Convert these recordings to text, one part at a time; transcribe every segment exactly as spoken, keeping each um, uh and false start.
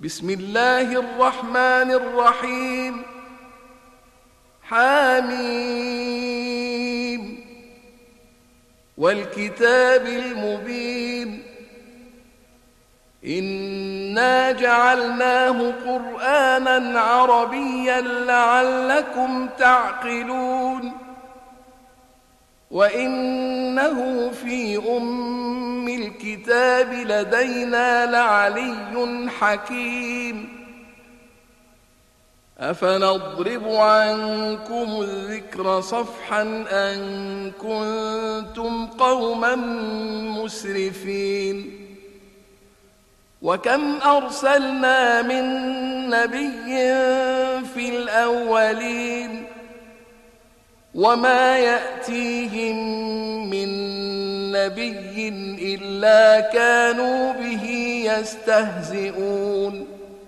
بسم الله الرحمن الرحيم. حميم والكتاب المبين إنا جعلناه قرآنا عربيا لعلكم تعقلون وإنه في أم الكتاب لدينا لعلي حكيم أفنضرب عنكم الذكر صفحا أن كنتم قوما مسرفين وكم أرسلنا من نبي في الأولين وما يأتيهم من نبي إلا كانوا به يستهزئون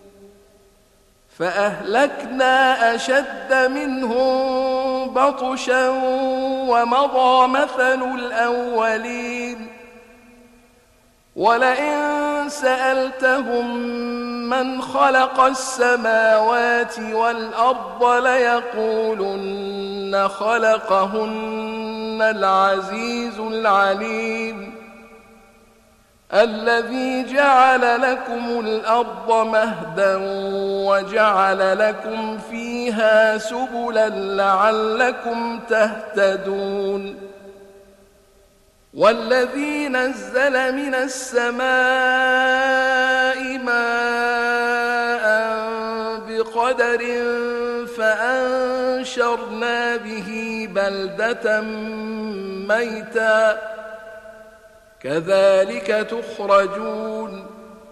فأهلكنا أشد منهم بطشا ومضى مثل الأولين ولئن سألتهم من خلق السماوات والأرض ليقولن خلقهن العزيز العليم الذي جعل لكم الأرض مهدا وجعل لكم فيها سبلا لعلكم تهتدون والذي نزل من السماء ماء بقدر فأنشرنا به بلدة ميتا كذلك تخرجون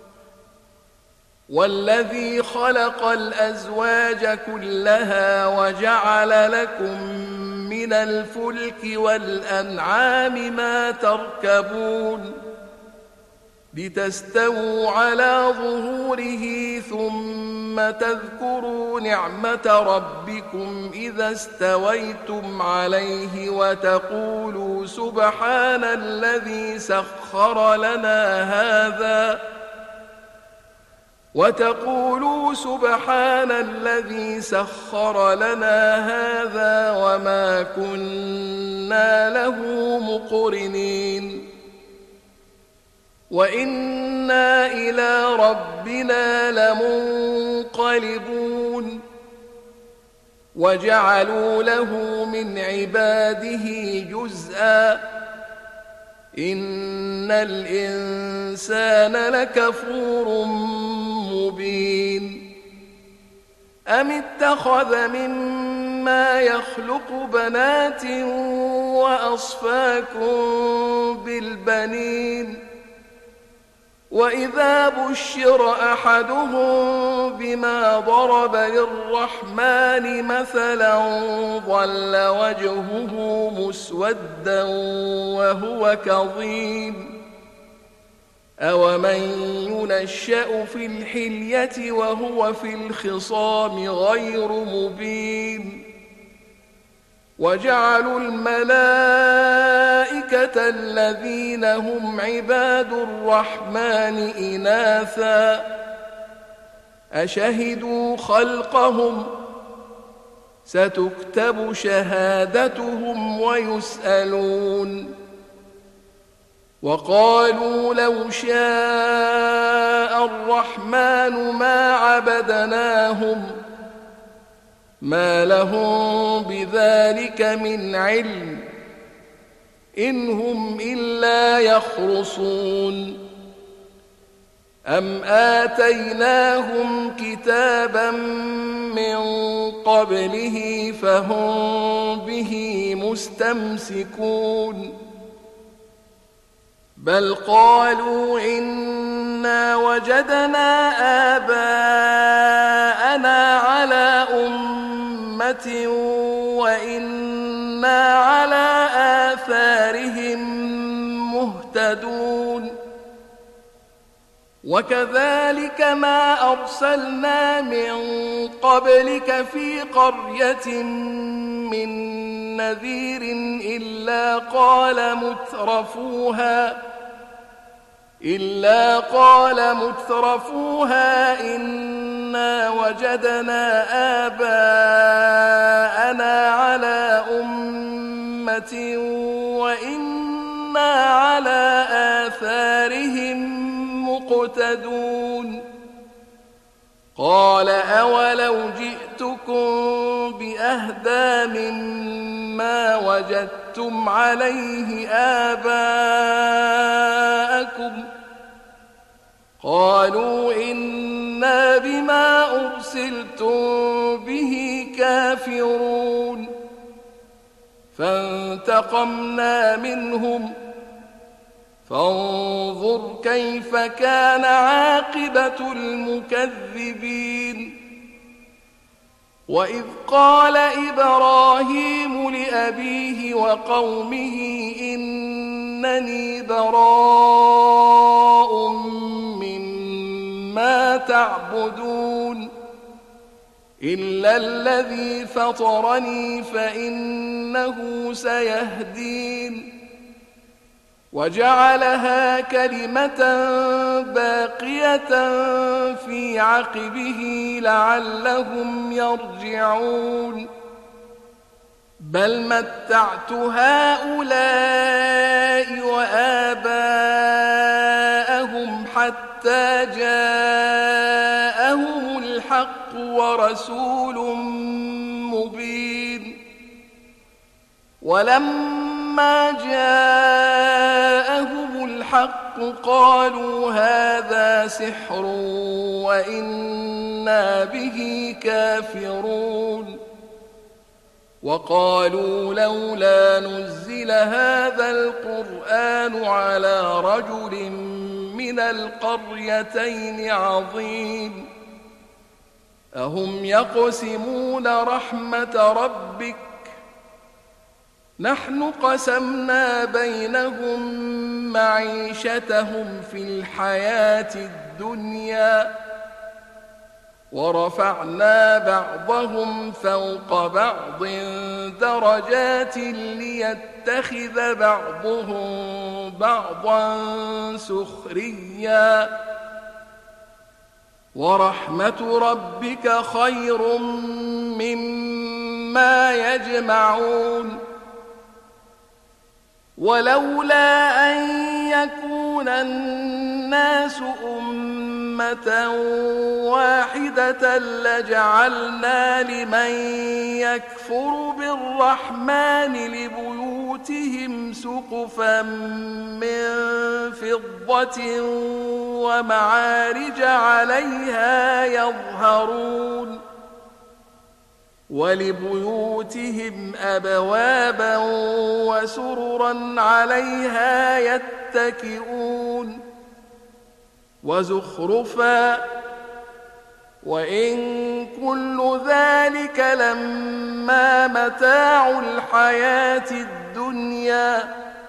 والذي خلق الأزواج كلها وجعل لكم من الفلك والأنعام ما تركبون لتستووا على ظهوره ثم تذكروا نعمة ربكم إذا استويتم عليه وتقولوا سبحان الذي سخر لنا هذا وتقولوا سبحان الذي سخر لنا هذا وما كنا له مقرنين وإنا إلى ربنا لمنقلبون وجعلوا له من عباده جزءا إن الإنسان لكفور مبين أم اتخذ مما يخلق بنات وأصفاكم بالبنين وإذا بشر أحدهم بما ضرب للرحمن مثلا ظل وجهه مسودا وهو كظيم أومن ينشأ في الحلية وهو في الخصام غير مبين وجعلوا الملائكة الذين هم عباد الرحمن إناثا أشهدوا خلقهم ستكتب شهادتهم ويسألون وقالوا لو شاء الرحمن ما عبدناهم ما لهم بذلك من علم إن هم إلا يخرصون أم آتيناهم كتابا من قبله فهم به مستمسكون بل قالوا إنا وجدنا آباءنا على أمة وإنا على آثارهم مهتدون وكذلك ما أرسلنا من قبلك في قرية من نذير إلا قال مترفوها إلا قال مترفوها إن وجدنا آباءنا على أمة وإنا على آثارهم مقتدون قال أولو جئتكم بأهدى مما وجدتم عليه آباءكم قالوا إنا بما أرسلتم به كافرون فانتقمنا منهم فانظر كيف كان عاقبة المكذبين وإذ قال إبراهيم لأبيه وقومه إنني براء مما تعبدون إلا الذي فطرني فإنه سيهدين وجعلها كلمة باقية في عقبه لعلهم يرجعون بل متعت هؤلاء وآباءهم حتى جاءهم الحق ورسول مبين ولما جاءهم الحق قالوا هذا سحر وإنا به كافرون وقالوا لولا نزل هذا القرآن على رجل من القريتين عظيم أهم يقسمون رحمة ربك نحن قسمنا بينهم معيشتهم في الحياة الدنيا ورفعنا بعضهم فوق بعض درجات ليتخذ بعضهم بعضا سخريا ورحمة ربك خير مما يجمعون ولولا أن يكون الناس أمة واحدة لجعلنا لمن يكفر بالرحمن لبيوتهم سقفا من فضة ومعارج عليها يظهرون ولبيوتهم أبوابا وسررا عليها يتكئون وزخرفا وإن كل ذلك لما متاع الحياة الدنيا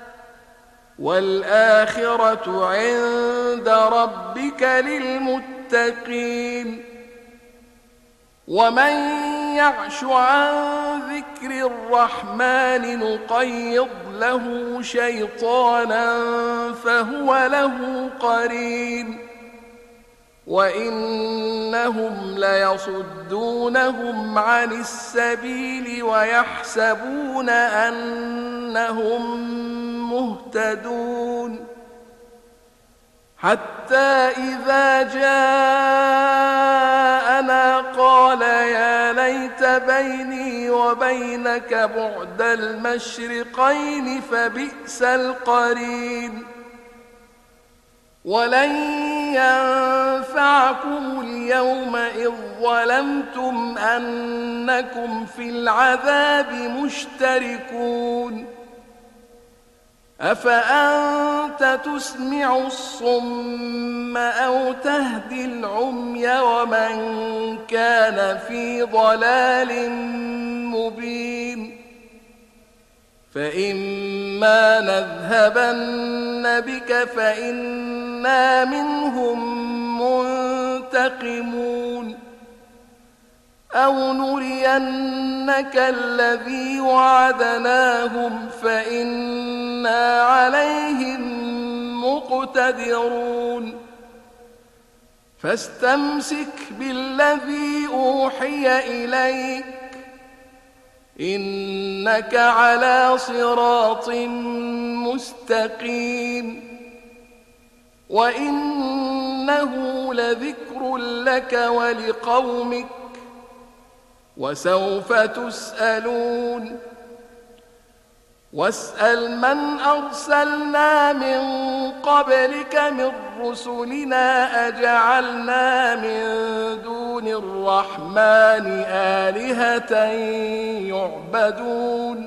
والآخرة عند ربك للمتقين ومن يعش عن ذكر الرحمن نقيض له شيطانا فهو له قرين وإنهم ليصدونهم عن السبيل ويحسبون أنهم مهتدون حتى إذا جاءنا قال يا ليت بيني وبينك بعد المشرقين فبئس القرين ولن ينفعكم اليوم إذ ظلمتم أنكم في العذاب مشتركون أفأنت تسمع الصم أو تهدي العمي ومن كان في ضلال مبين فإما نذهبن بك فإنا منهم منتقمون أو نرينك الذي وعدناهم فإنا عليهم مقتدرون فاستمسك بالذي أوحي إليك إنك على صراط مستقيم وإنه لذكر لك ولقومك وسوف تسألون واسأل من أرسلنا من قبلك من رسلنا أجعلنا من دون الرحمن آلهة يعبدون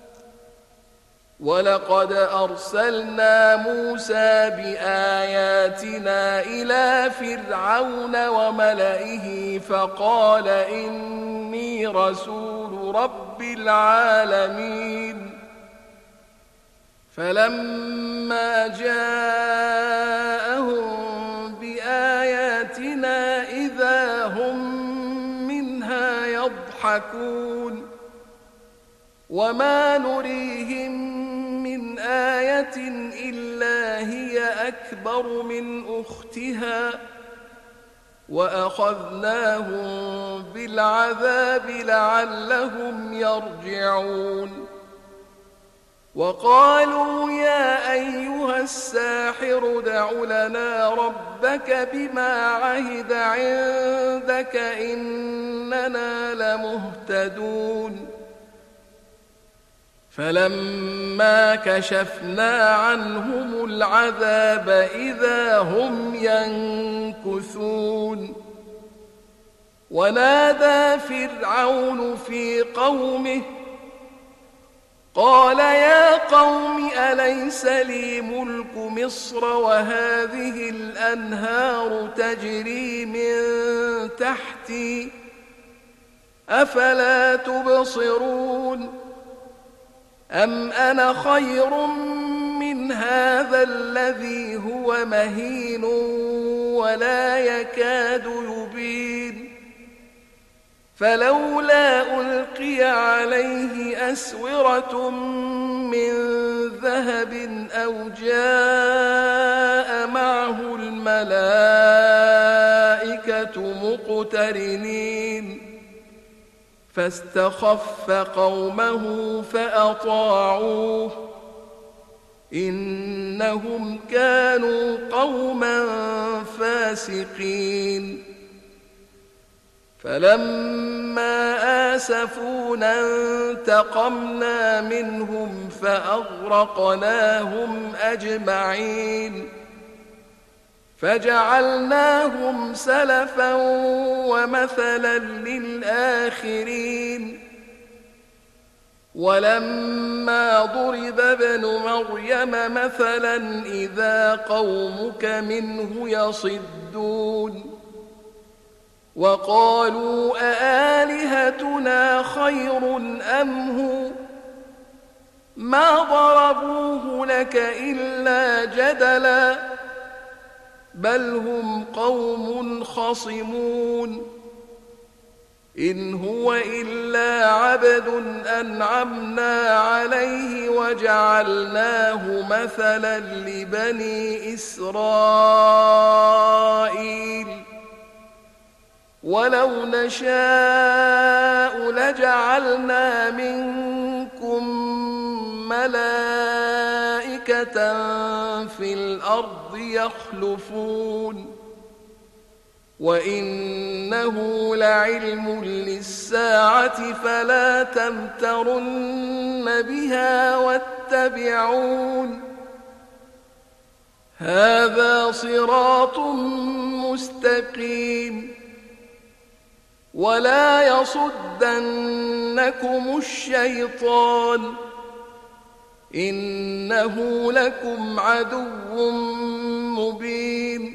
ولقد أرسلنا موسى بآياتنا إلى فرعون وملئه فقال إني رسول رب العالمين فلما جاءهم بآياتنا إذا هم منها يضحكون وما نريهم من آية إلا هي أكبر من أختها وأخذناهم بالعذاب لعلهم يرجعون وقالوا يا أيها الساحر ادع لنا ربك بما عهد عندك إننا لمهتدون فلما كشفنا عنهم العذاب إذا هم ينكثون ونادى فرعون في قومه قال يا قوم أليس لي ملك مصر وهذه الأنهار تجري من تحتي أفلا تبصرون أم أنا خير من هذا الذي هو مهين ولا يكاد يبين فلولا ألقي عليه أسورة من ذهب أو جاء معه الملائكة مقترنين فاستخف قومه فأطاعوه إنهم كانوا قوما فاسقين فلما آسفونا انتقمنا منهم فأغرقناهم أجمعين فجعلناهم سلفا ومثلا للآخرين ولما ضرب ابن مريم مثلا إذا قومك منه يصدون وقالوا أآلهتنا خير أم هو ما ضربوه لك إلا جدلا بل هم قوم خصمون إن هو إلا عبد أنعمنا عليه وجعلناه مثلا لبني إسرائيل ولو نشاء لجعلنا منكم ملائكة في الأرض يخلفون وإنه لعلم للساعة فلا تمترن بها واتبعون هذا صراط مستقيم ولا يصدنكم الشيطان إنه لكم عدو مبين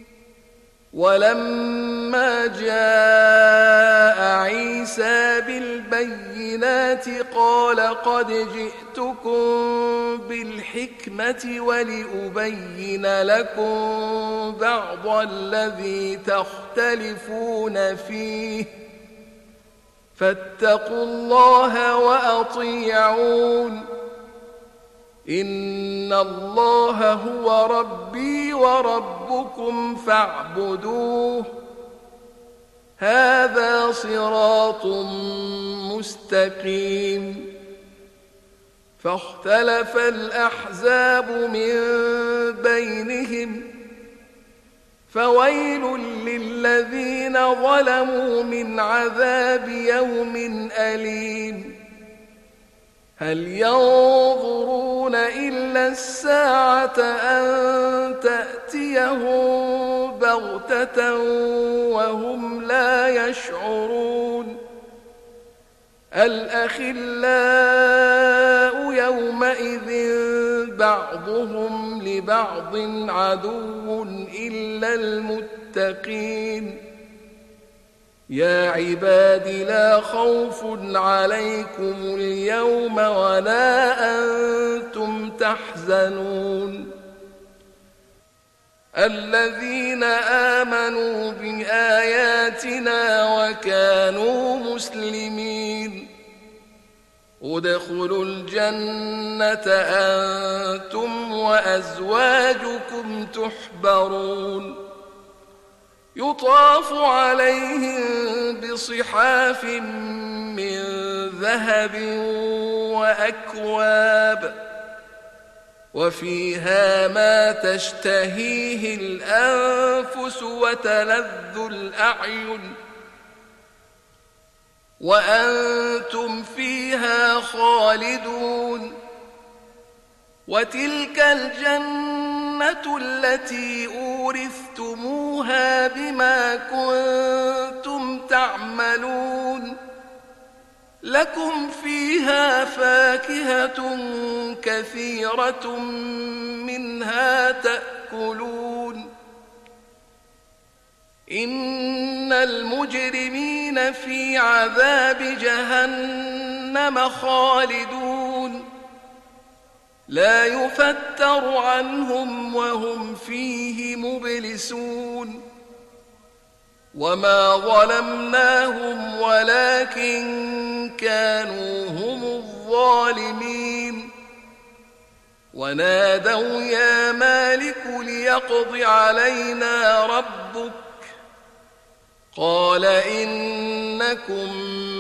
ولما جاء عيسى بالبينات قال قد جئتكم بالحكمة ولأبين لكم بعض الذي تختلفون فيه فاتقوا الله وأطيعون إن الله هو ربي وربكم ربكم فاعبدوه هذا صراط مستقيم فاختلف الأحزاب من بينهم فويل للذين ظلموا من عذاب يوم أليم هل ينظرون إلا الساعة أن تأتيهم بغتة وهم لا يشعرون الأخلاء يومئذ بعضهم لبعض عدو إلا المتقين يا عباد لا خوف عليكم اليوم ولا أنتم تحزنون الذين آمنوا بآياتنا وكانوا مسلمين ادخلوا الجنة أنتم وأزواجكم تحبرون يطاف عليهم بصحاف من ذهب وأكواب وفيها ما تشتهيه الأنفس وتلذ الأعين وأنتم فيها خالدون وتلك الجنة التي أورثتموها بما كنتم تعملون لكم فيها فاكهة كثيرة منها تأكلون إن المجرمين في عذاب جهنم خالدون لا يفتر عنهم وهم فيه مبلسون وما ظلمناهم ولكن كانوا هم الظالمين ونادوا يا مالك ليقض علينا ربك قال إنكم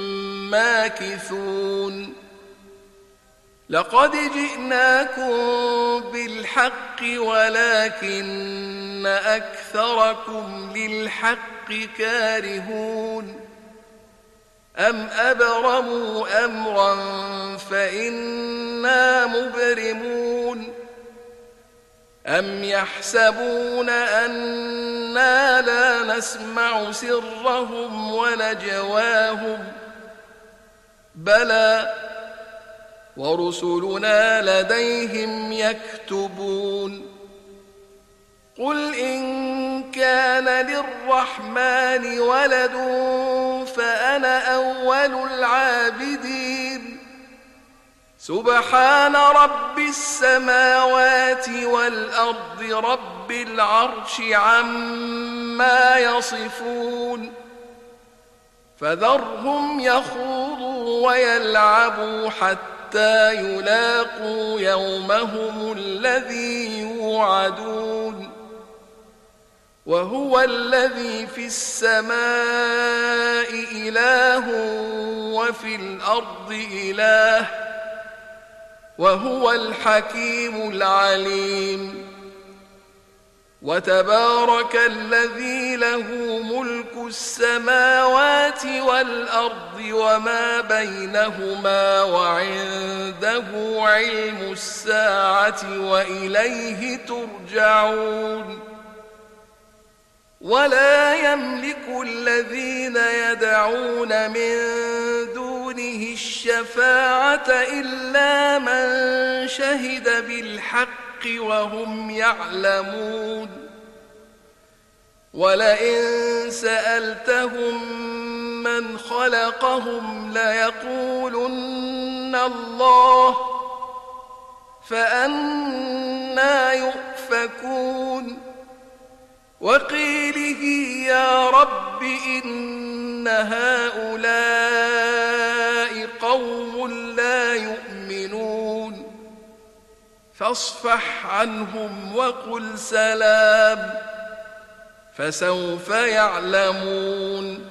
ماكثون لقد جئناكم بالحق ولكن أكثركم للحق كارهون أم أبرموا أمرا فإنا مبرمون أم يحسبون أنا لا نسمع سرهم ونجواهم بلى ورسلنا لديهم يكتبون قل إن كان للرحمن ولد فأنا أول العابدين سبحان رب السماوات والأرض رب العرش عما يصفون فذرهم يخوضوا ويلعبوا حتى يلاقوا يومهم الذي يوعدون وهو الذي في السماء إله وفي الأرض إله وهو الحكيم العليم وتبارك الذي له ملك السماوات والأرض وما بينهما وعنده علم الساعة وإليه ترجعون ولا يملك الذين يدعون من دونه الشفاعة إلا من شهد بالحق وهم يعلمون ولئن سألتهم من خلقهم ليقولن الله فأنى يؤفكون وقيله يا رب إن هؤلاء قوم لا يؤمنون فاصفح عنهم وقل سلام فسوف يعلمون